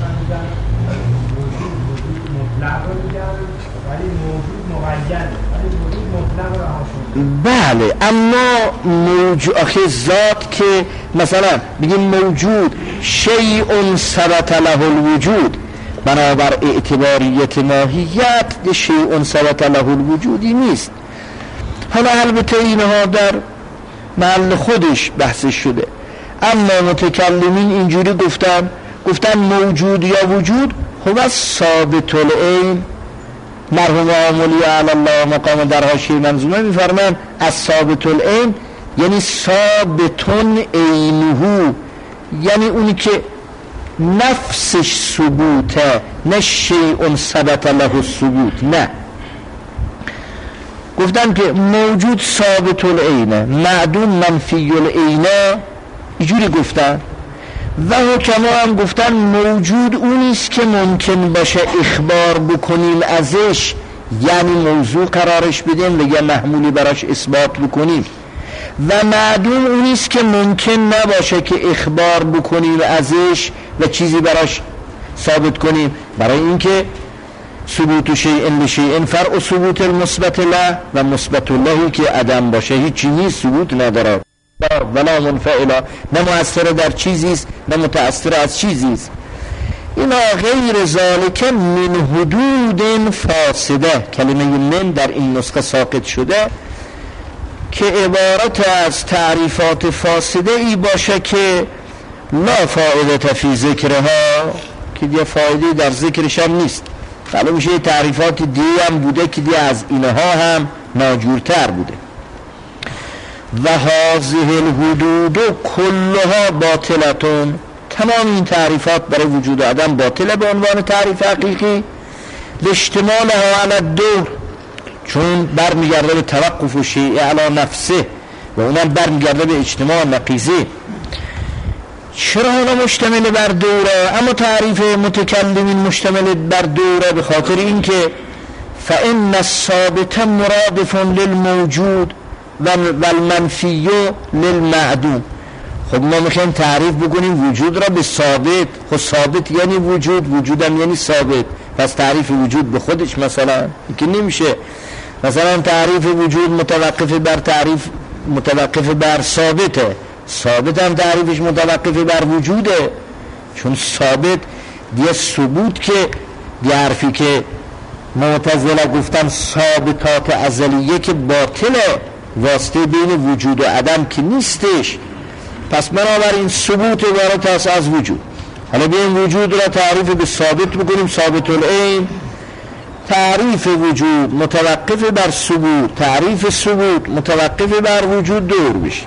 بله، اما موجود آخه ذات که مثلا بگیم موجود شیء ثبت له الوجود، بنابر اعتباریت ماهیت شیء ثبت له الوجودی نیست. حالا البته اینها در محل خودش بحث شده، اما متکلمین اینجوری گفتن گفتن موجود یا وجود هو ثابت العین. مرحوم عاملی علی الله مقام در حاشیه منظومه میفرمان از ثابت العین یعنی ثابتون عینه، یعنی اونی که نفسش ثبوته، نه شیء ثبت له الثبوت. نه، گفتن که موجود ثابت العینه، معدوم منفی العینه، اینجوری گفتن. و حکما هم گفتن موجود اونیست که ممکن باشه اخبار بکنیم ازش، یعنی موضوع قرارش بدیم و یه محمولی براش اثبات بکنیم، و معدوم اونیست که ممکن نباشه که اخبار بکنیم ازش و چیزی براش ثابت کنیم، برای اینکه ثبوت شیء لشیء فرع ثبوت المثبت له، و مثبت اللهی که عدم باشه هیچی نیست، ثبوت نداره ولا منفعلا، نه مؤثر در چیزیست نه متأثر از چیزیست. اینا غیر ذالک من حدود فاسده، کلمه من در این نسخه ساقط شده که عبارت از تعریفات فاسده ای باشه که لا فائده فی ذکرها، که دیگه فایده در ذکرش هم نیست. معلوم میشه تعریفات دیگه هم بوده که دیگه از اینها هم ناجورتر بوده. و هذه الحدود کلها باطلتون، تمام این تعریفات برای وجود آدم باطله به عنوان تعریف حقیقی. لاجتماعها علی الدور، چون برمیگرده به توقف و شیء علی نفسه، و اونم برمیگرده به اجتماع نقیضه. چرا حالا مشتمل بر دوره؟ اما تعریف متکلمین مشتمل بر دوره به خاطر اینکه فإن الثابت مرادف للموجود و المنفی للمعدوم. خب ما میخوایم تعریف بکنیم وجود را به ثابت، خب ثابت یعنی وجود، وجودم یعنی ثابت، پس تعریف وجود به خودش مثلا که نمیشه. مثلا تعریف وجود متوقف بر تعریف متوقف بر ثابته، ثابت هم تعریفش متوقف بر وجوده، چون ثابت دیگه ثبوت که دیگه حرفی که معتزله گفتن ثابتات ازلیه که باطله، واسطه بین وجود و عدم که نیستش، پس بنابراین ثبوت عبارت است از وجود. حالا بیایم وجود را تعریف به ثابت بکنیم، ثابت العین. تعریف وجود متوقف بر ثبوت، تعریف ثبوت متوقف بر وجود دور بشه.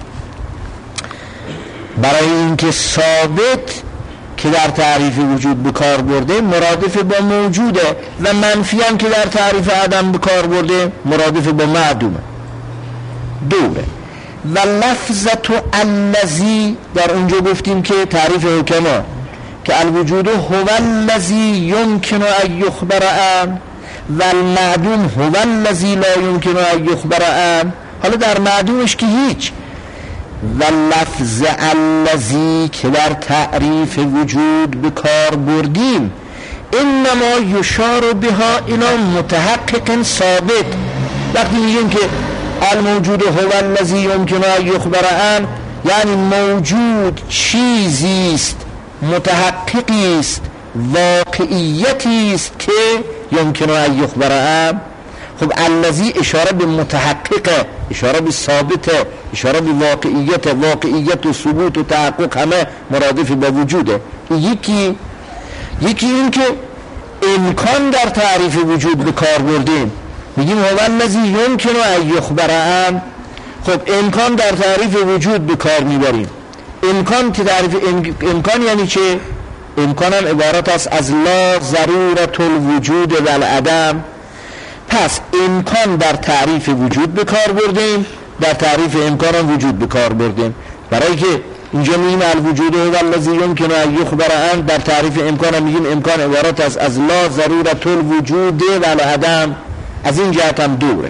برای اینکه ثابت که در تعریف وجود به کار برده مرادف با موجوده، و منفی هم که در تعریف عدم به کار برده مرادف با معدومه، دوره. و لفظت الذی در اونجا گفتیم که تعریف حکما که الوجود هو الذی یمکن ان یخبر عنه و المعدوم هو الذی لا یمکن ان یخبر عنه. حالا در معدومش که هیچ، و لفظ الذی که در تعریف وجود به کار بردیم انما یشار بها الی متحقق ثابت. وقتی میگیم که الموجود هو الذی یمکن ان یخبر عنه، یعنی موجود چیزی است، متحققی است، واقعیتی است که یمکن ان یخبر عنه. خب الذی اشاره به متحققه، اشاره به ثابته، اشاره به واقعیت، واقعیت و ثبوت و تحقق همه مرادف با وجوده. یکی یکی این که امکان در تعریف وجود به کار بردیم، میگیم هو الذی یمکن ان یخبر عنه. خب امکان در تعریف وجود به کار میبریم. امکان که تعریف امکان یعنی چه؟ امکان هم عبارت است از لا ضرورت الوجود و العدم، پس امکان در تعریف وجود به کار بردیم، در تعریف امکان هم وجود به کار بردیم، برای که اینجا میگیم الوجود هو الذی یمکن ان یخبر عنه، در تعریف امکان هم میگیم امکان عبارت از از لا ضرورت الوجود و العدم، از این جهت هم دوره.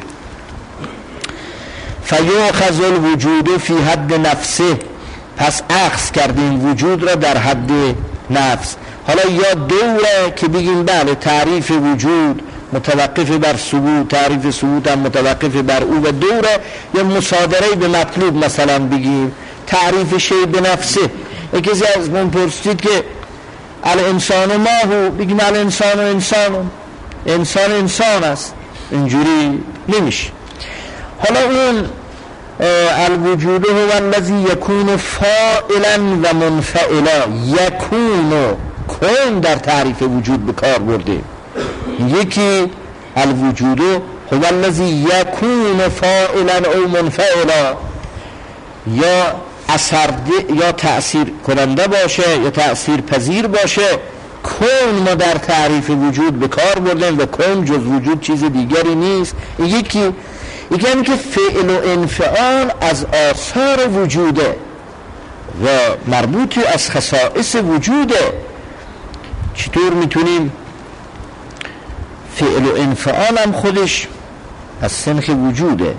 فیؤخذ الوجود فی حد نفسه، پس اخذ کردیم وجود را در حد نفس. حالا یا دوره که بگیم بله تعریف وجود متوقف بر ثبوت، تعریف ثبوت هم متوقف بر او، و دوره یا مصادره به مطلوب مثلا بگیم تعریف شی به نفسه. یکی از من پرسید که الانسان ما هو، بگیم الانسان انسان، انسان انسان است، اینجوری نمیشه. حالا اون الوجود هو الذی یکون فاعلا و منفعلا، یکون و کن در تعریف وجود به کار برده. یکی الوجود هو الذی یکون فاعلا او منفعلا، یا اثر یا تأثیر کننده باشه یا تأثیر پذیر باشه. کن ما در تعریف وجود به کار بردیم و کن جز وجود چیز دیگری نیست. یکی یکی هم که فعل و انفعال از آثار وجوده و مربوط از خصائص وجوده. چطور میتونیم فعل و انفعال هم خودش از سنخ وجوده؟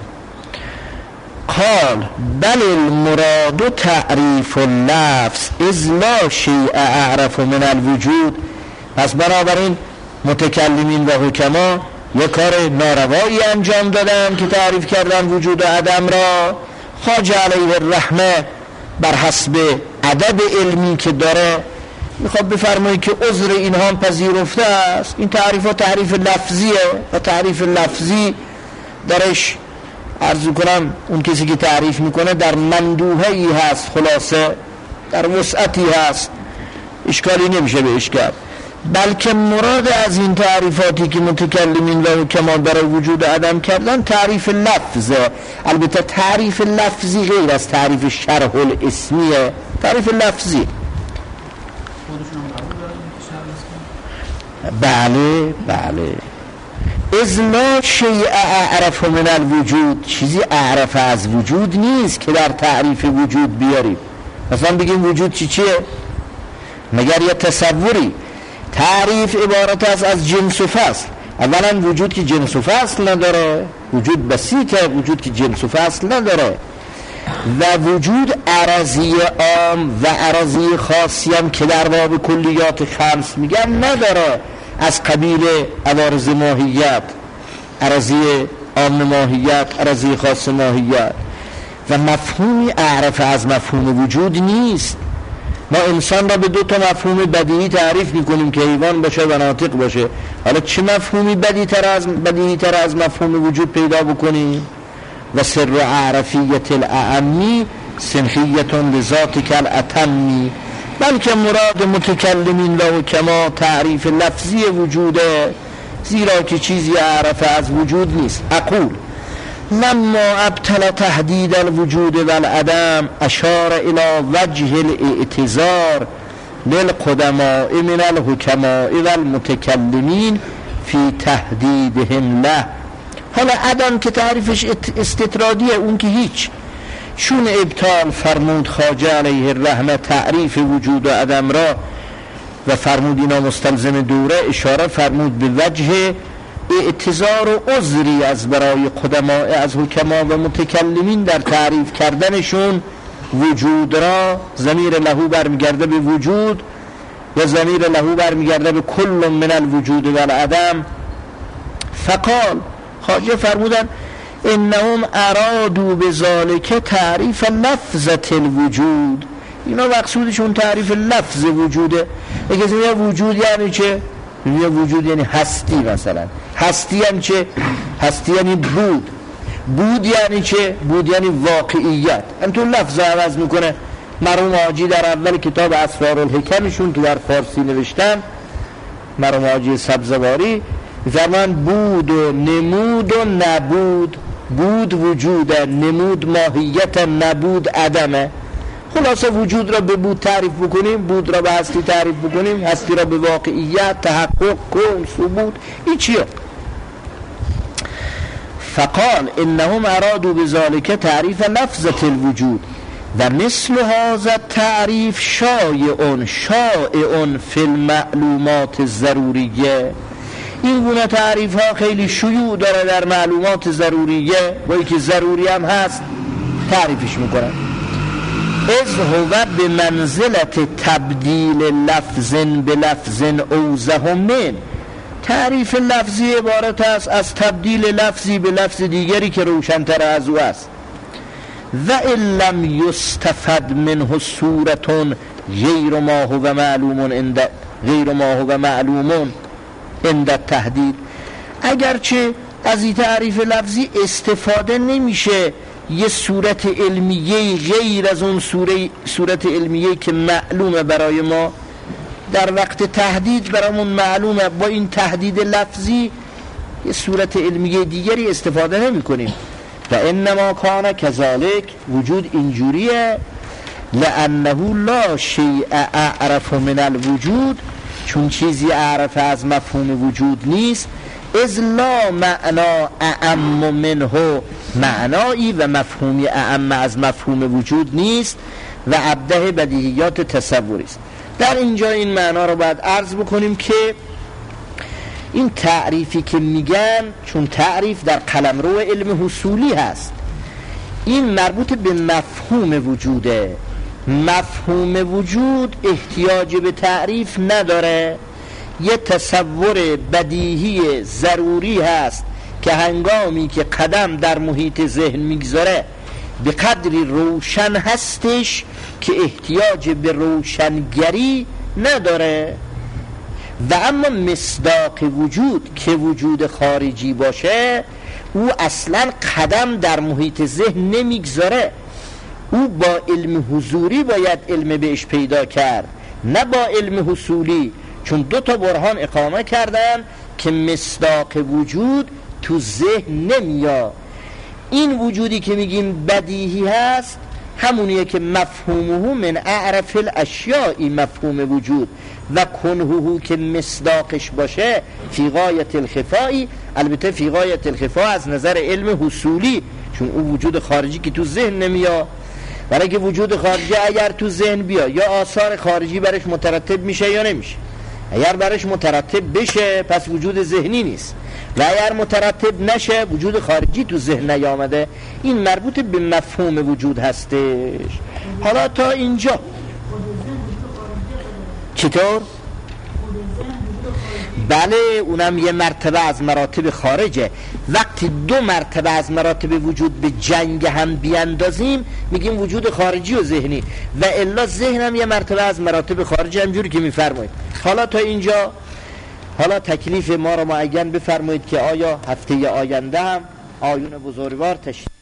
قال بل المراد تعریف اللفظ اذ لا شیء اعرف من الوجود. پس بنابراین متکلمین و حکما یک کار ناروایی انجام دادن که تعریف کردن وجود و عدم را. خواجه علیه الرحمه بر حسب ادب علمی که داره میخواد بفرمایی که عذر اینها هم پذیرفته است. این تعریف ها تعریف لفظیه و تعریف لفظی درش عرض کنم اون کسی که تعریف میکنه در مندوحه‌ای هست، خلاصه در وسعتی هست، اشکالی نمیشه به اشکال. بلکه مراد از این تعریفاتی که متکلمین و حکما برای وجود عدم کردن تعریف لفظه. البته تعریف لفظی غیر از تعریف شرح الاسمیه، تعریف لفظی. بله بله. اذ لا شیء اعرف من الوجود، چیزی اعرف از وجود نیست که در تعریف وجود بیاریم. مثلا بگیم وجود چی چیه؟ مگر یه تصوری. تعریف عبارت است از جنس و فصل. اولا وجود که جنس و فصل نداره، وجود بسیطه، وجود که جنس و فصل نداره، و وجود عرضی عام و عرضی خاصی هم که در باب کلیات خمس میگن نداره، از قبیل عوارض ماهیت، عرضی عام ماهیت، عرضی خاص ماهیت. و مفهومی اعرف از مفهوم وجود نیست. ما انسان را به دو تا مفهوم بدیهی تعریف میکنیم که حیوان باشه و ناطق باشه. حالا چه مفهومی بدیهی تر از بدیهی تر از مفهوم وجود پیدا بکنیم؟ و سر اعرفیت الاعمی سنخیتون لذات کل اتمی. بلکه مراد متکلمین و حکما تعریف لفظی وجوده، زیرا که چیزی اعرف از وجود نیست. اقول لما ابتل تحدید الوجود والعدم اشار الى وجه الاعتذار للقدماء من الحکماء والمتکلمین فی تحدیدهم له. حالا عدم که تعریفش استطرادیه، اون که هیچ. چون ابطال فرمود خواجه علیه الرحمه تعریف وجود و عدم را و فرمود اینا مستلزم دوره، اشاره فرمود به وجه اعتذار و عذری از برای قدماء از حکما و متکلمین در تعریف کردنشون وجود را. ضمیر لهو برمیگرده به وجود و ضمیر لهو برمیگرده به کل من الوجود و العدم. فقال خواجه فرمودن انهم ارادوا بذلك تعریف لفظة الوجود. اینا مقصودشون تعریف لفظ وجوده. اگه زمین وجود یعنی چه؟ یه وجود یعنی هستی. مثلا هستی یعنی چه؟ هستی یعنی بود. بود یعنی چه؟ بود یعنی واقعیت. همطور لفظ عوض میکنه. مرحوم حاجی در اول کتاب اسرار الحکمشون تو در فارسی نوشتن، مرحوم حاجی سبزواری زمان بود و نمود و نبود. بود وجود، نمود ماهیت، نبود عدمه. خلاصه وجود را به بود تعریف بکنیم، بود را به هستی تعریف بکنیم، هستی را به واقعیت، تحقق، کون، ثبوت. این چیه؟ فقال انهم ارادوا بذلك تعریف لفظة الوجود و مثل هذا تعریف شایع شایع فی المعلومات الضروریه. این گونه تعریف ها خیلی شیوع داره در معلومات ضروریه و که ضروری هم هست تعریفش میکنن. از هو به منزلت تبدیل لفظ به لفظ اوضح من، تعریف لفظی عبارت است از تبدیل لفظی به لفظ دیگری که روشن‌تر از او است. و ان لم یستفد منه صورت غیر ما هو معلوم عند غیر ما هو معلوم عند التحدید، اگرچه از این تعریف لفظی استفاده نمیشه یه صورت علمیه غیر از اون صورت علمیه که معلومه برای ما، در وقت تهدید برامون معلومه، با این تهدید لفظی یه صورت علمیه دیگری استفاده نمی کنیم. و انما کان کذالک، وجود اینجوریه، لانه لا شیء اعرف من الوجود، چون چیزی اعرف از مفهوم وجود نیست، از لا معنا اعم منه، معنایی و مفهومی اعم از مفهوم وجود نیست و ابده بدیهیات تصوری است. در اینجا این معنا رو باید عرض بکنیم که این تعریفی که میگن، چون تعریف در قلمرو علم حصولی هست، این مربوط به مفهوم وجوده. مفهوم وجود احتیاج به تعریف نداره، یه تصور بدیهی ضروری هست که هنگامی که قدم در محیط ذهن میگذاره به قدری روشن هستش که احتیاج به روشنگری نداره. و اما مصداق وجود که وجود خارجی باشه، او اصلا قدم در محیط ذهن نمیگذاره، او با علم حضوری باید علم بهش پیدا کرد، نه با علم حصولی، چون دو تا برهان اقامه کردن که مصداق وجود تو ذهن نمیاد. این وجودی که میگیم بدیهی هست همونیه که مفهومه من اعرف الاشیاء، مفهوم وجود، و کنهو که مصداقش باشه فی غایت الخفائی، البته فی غایت الخفا از نظر علم حصولی، چون او وجود خارجی که تو ذهن نمیاد. برای که وجود خارجی اگر تو ذهن بیا، یا آثار خارجی برش مترتب میشه یا نمیشه. اگر برش مترتب بشه پس وجود ذهنی نیست، و اگر مترتب نشه وجود خارجی تو ذهن نیامده. این مربوط به مفهوم وجود هستش. حالا تا اینجا چطور؟ بله، اونم یه مرتبه از مراتب خارجه. وقتی دو مرتبه از مراتب وجود به جنگ هم بیاندازیم میگیم وجود خارجی و ذهنی، و الا ذهن هم یه مرتبه از مراتب خارجی، همجوری که میفرمایید. حالا تا اینجا، حالا تکلیف ما رو معین بفرمایید که آیا هفته آینده هم آیون بزرگوار تشریف